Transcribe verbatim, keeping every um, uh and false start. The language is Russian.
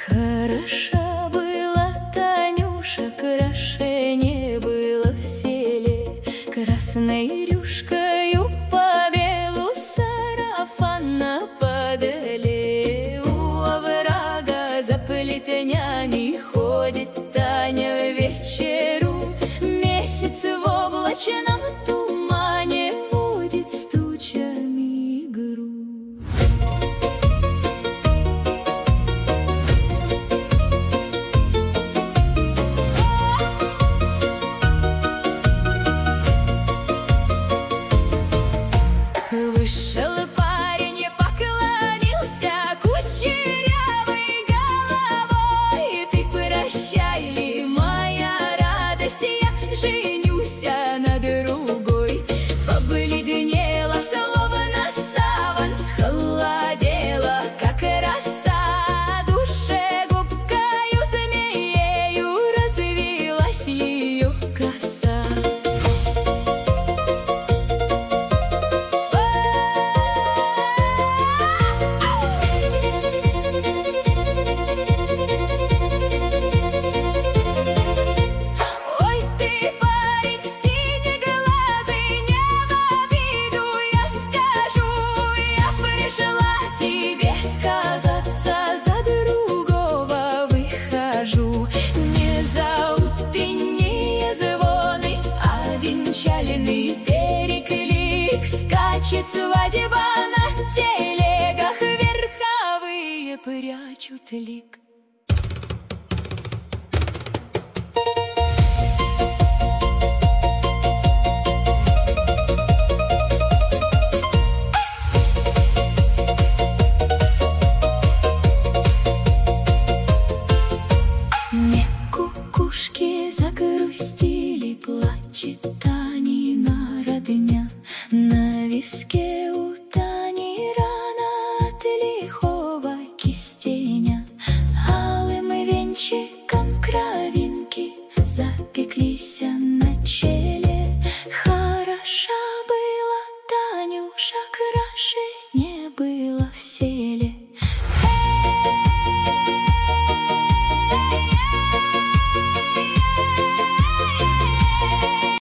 Хороша была Танюша, краше не было в селе. Красной рюшкою по белу сарафана подоле. У оврага за плетнями ходит Таня вечеру. Месяц в облачном тумане водит с тучами игру. Вышел парень, поклонился кучерявой головой. Ты прощай ли, моя радость, я женюсь на другой. Побледнела, словно саван, схолодела, как роса. Душе губкою змеею развилась ее коса. Переклик, скачет свадьба на телегах, верховые прячут лик. Не кукушки загрустили, плачет Танина родня. На виске у Тани рана от лихого кистеня. Алым венчиком кровинки запи